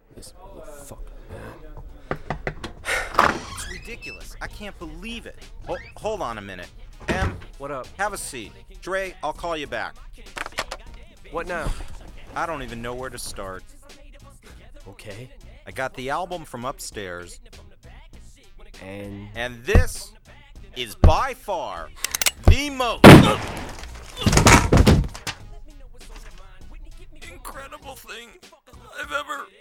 This motherfucker, man. It's ridiculous. I can't believe it. Hold on a minute. Em, What up? have a seat. Dre, I'll call you back. What now? I don't even know where to start. Okay. I got the album from upstairs, And this is by far the most incredible thing I've ever